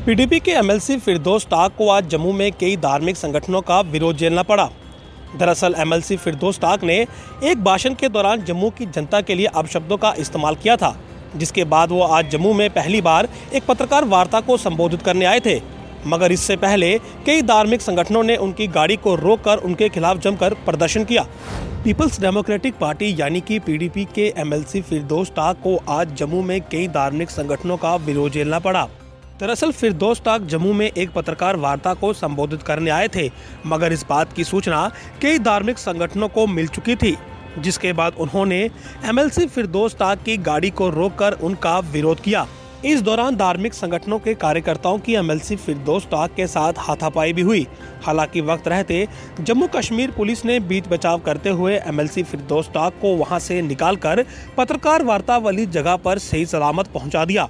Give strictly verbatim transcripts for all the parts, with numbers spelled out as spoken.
PDP के MLC फिरदौस टाक को आज जम्मू में कई धार्मिक संगठनों का विरोध झेलना पड़ा। दरअसल एमएलसी फिरदौस टाक ने एक भाषण के दौरान जम्मू की जनता के लिए अपशब्दों का इस्तेमाल किया था, जिसके बाद वो आज जम्मू में पहली बार एक पत्रकार वार्ता को संबोधित करने आए थे। मगर इससे पहले कई धार्मिक संगठनों ने उनकी गाड़ी को रोककर उनके खिलाफ जमकर प्रदर्शन किया। पीपल्स डेमोक्रेटिक पार्टी यानी कि पीडीपी के एमएलसी फिरदौस टाक को आज जम्मू में कई धार्मिक संगठनों का विरोध झेलना पड़ा। दरअसल फिरदौस टाक जम्मू में एक पत्रकार वार्ता को संबोधित करने आए थे, मगर इस बात की सूचना कई धार्मिक संगठनों को मिल चुकी थी, जिसके बाद उन्होंने एमएलसी फिरदौस टाक की गाड़ी को रोककर उनका विरोध किया। इस दौरान धार्मिक संगठनों के कार्यकर्ताओं की एमएलसी फिरदौस टाक के साथ हाथापाई भी हुई। हालांकि वक्त रहते जम्मू कश्मीर पुलिस ने बीच बचाव करते हुए एमएलसी फिरदौस टाक को वहां से निकालकर पत्रकार वार्ता वाली जगह पर सही सलामत पहुंचा दिया।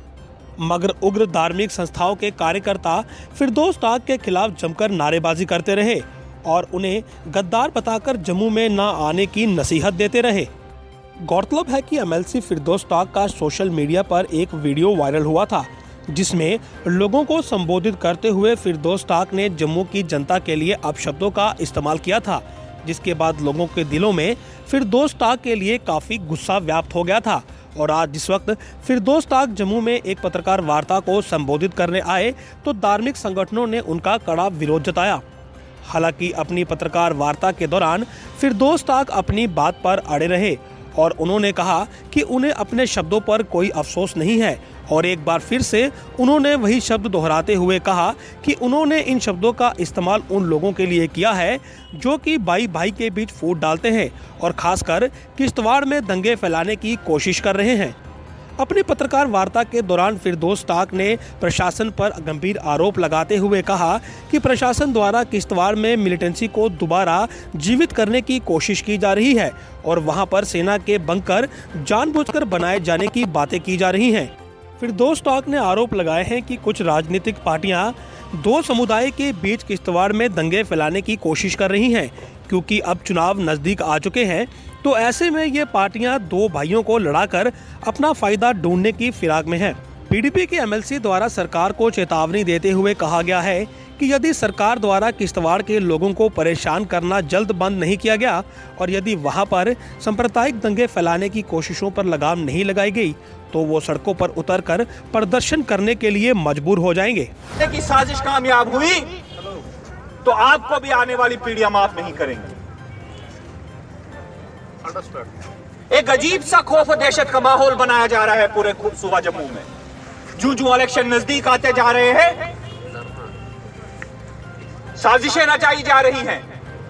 मगर उग्र धार्मिक संस्थाओं के कार्यकर्ता फिरदौस टाक के खिलाफ जमकर नारेबाजी करते रहे और उन्हें गद्दार बताकर जम्मू में न आने की नसीहत देते रहे। गौरतलब है कि एमएलसी फिरदौस टाक का सोशल मीडिया पर एक वीडियो वायरल हुआ था, जिसमें लोगों को संबोधित करते हुए फिरदौस टाक ने जम्मू की जनता के लिए अपशब्दों का इस्तेमाल किया था, जिसके बाद लोगों के दिलों में फिरदौस टाक के लिए काफी गुस्सा व्याप्त हो गया था। और आज जिस वक्त फिरदौस टाक जम्मू में एक पत्रकार वार्ता को संबोधित करने आए तो धार्मिक संगठनों ने उनका कड़ा विरोध जताया। हालांकि अपनी पत्रकार वार्ता के दौरान फिरदौस टाक अपनी बात पर अड़े रहे और उन्होंने कहा कि उन्हें अपने शब्दों पर कोई अफसोस नहीं है, और एक बार फिर से उन्होंने वही शब्द दोहराते हुए कहा कि उन्होंने इन शब्दों का इस्तेमाल उन लोगों के लिए किया है जो कि भाई भाई के बीच फूट डालते हैं और खासकर किश्तवाड़ में दंगे फैलाने की कोशिश कर रहे हैं। अपनी पत्रकार वार्ता के दौरान फिरदौस टाक ने प्रशासन पर गंभीर आरोप लगाते हुए कहा कि प्रशासन द्वारा किश्तवाड़ में मिलिटेंसी को दोबारा जीवित करने की कोशिश की जा रही है और वहां पर सेना के बंकर जानबूझकर बनाए जाने की बातें की जा रही हैं। फिरदौस टाक ने आरोप लगाए हैं कि कुछ राजनीतिक पार्टियां दो समुदाय के बीच किश्तवाड़ में दंगे फैलाने की कोशिश कर रही हैं, क्योंकि अब चुनाव नजदीक आ चुके हैं, तो ऐसे में ये पार्टियां दो भाइयों को लड़ाकर अपना फायदा ढूंढने की फिराक में हैं। पीडीपी के एमएलसी द्वारा सरकार को चेतावनी देते हुए कहा गया है कि यदि सरकार द्वारा किश्तवाड़ के लोगों को परेशान करना जल्द बंद नहीं किया गया और यदि वहां पर सांप्रदायिक दंगे फैलाने की कोशिशों पर लगाम नहीं लगाई गई तो वो सड़कों पर उतरकर प्रदर्शन करने के लिए मजबूर हो जाएंगे। कि साजिश कामयाब हुई तो आपको भी आने वाली पीढ़ियां माफ नहीं करेंगी। एक अजीब सा खौफ और दहशत का माहौल बनाया जा रहा है पूरे सूबा जम्मू में। जूं जूं इलेक्शन नजदीक आते जा रहे हैं, साजिशें रचाई जा रही हैं।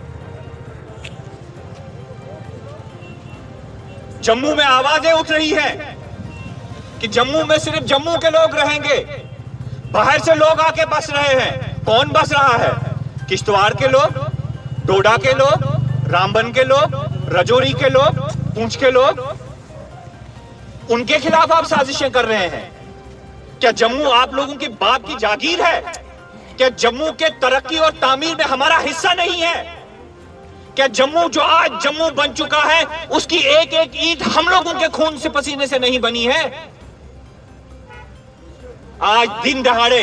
जम्मू में आवाजें उठ रही हैं कि जम्मू में सिर्फ जम्मू के लोग रहेंगे, बाहर से लोग आके बस रहे हैं। कौन बस रहा है? किश्तवाड़ के लोग, डोडा के लोग, रामबन के लोग, राजौरी के लोग, पुंछ के लोग। उनके खिलाफ आप साजिशें कर रहे हैं। क्या जम्मू आप लोगों की बाप की जागीर है? क्या जम्मू के तरक्की और तामीर में हमारा हिस्सा नहीं है? क्या जम्मू जो आज जम्मू बन चुका है उसकी एक एक ईंट हम लोगों के खून से पसीने से नहीं बनी है? आज दिन दहाड़े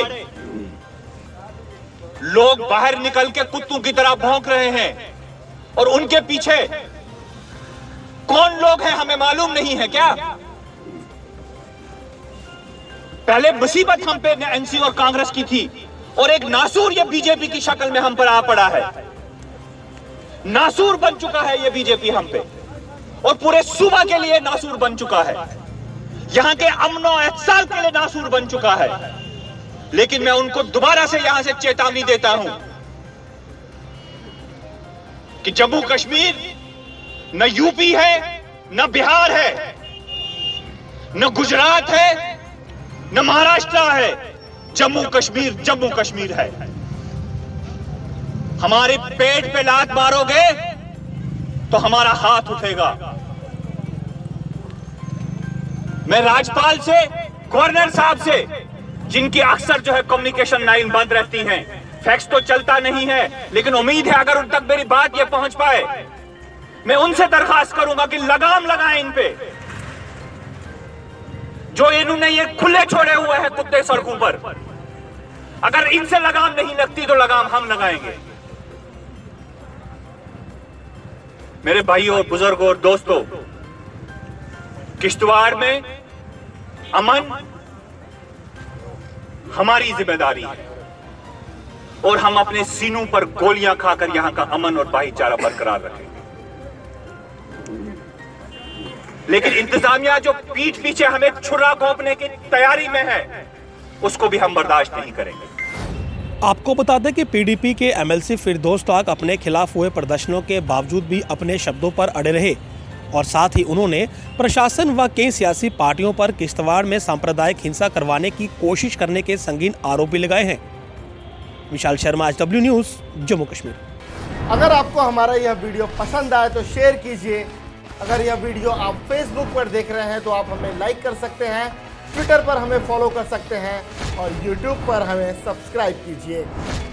लोग बाहर निकल के कुत्तों की तरह भौंक रहे हैं और उनके पीछे कौन लोग हैं हमें मालूम नहीं है क्या? पहले मुसीबत हम पे एनसी और कांग्रेस की थी और एक नासूर ये बीजेपी की शक्ल में हम पर आ पड़ा है। नासूर बन चुका है ये बीजेपी हम पे और पूरे सूबा के लिए नासूर बन चुका है, यहां के अमन और एहसास के लिए नासूर बन चुका है। लेकिन मैं उनको दोबारा से यहां से चेतावनी देता हूं कि जम्मू कश्मीर न यूपी है, न बिहार है, न गुजरात है, न महाराष्ट्र है। जम्मू कश्मीर जम्मू कश्मीर है। हमारे पेट पे लात मारोगे तो हमारा हाथ उठेगा। मैं राज्यपाल से, गवर्नर साहब से, जिनकी अक्सर जो है कम्युनिकेशन लाइन बंद रहती हैं, फैक्स तो चलता नहीं है, लेकिन उम्मीद है अगर उन तक मेरी बात ये पहुंच पाए, मैं उनसे दरखास्त करूंगा कि लगाम लगाएं इन पे। जो इन्होंने ये खुले छोड़े हुए हैं कुत्ते सड़कों पर, अगर इनसे लगाम नहीं लगती तो लगाम हम लगाएंगे। मेरे भाइयों और बुजुर्गों और दोस्तों, किश्तवाड़ में अमन हमारी जिम्मेदारी है और हम अपने सीनों पर गोलियां खाकर यहां का अमन और भाईचारा बरकरार रखेंगे। लेकिन इंतजामिया जो पीठ पीछे हमें छुरा घोंपने की तैयारी में है, उसको भी हम बर्दाश्त नहीं करेंगे। आपको बता दें कि पीडीपी के एमएलसी फिरदौस ताक अपने खिलाफ हुए प्रदर्शनों के बावजूद भी अपने शब्दों पर अड़े रहे और साथ ही उन्होंने प्रशासन व कई सियासी पार्टियों पर किश्तवाड़ में सांप्रदायिक हिंसा करवाने की कोशिश करने के संगीन आरोप भी लगाए हैं। Vishal Sharma, H W news, Jammu Kashmir. अगर आपको हमारा यह वीडियो पसंद आए तो शेयर कीजिए। अगर यह वीडियो आप फेसबुक पर देख रहे हैं तो आप हमें लाइक कर सकते हैं, ट्विटर पर हमें फॉलो कर सकते हैं और यूट्यूब पर हमें सब्सक्राइब कीजिए।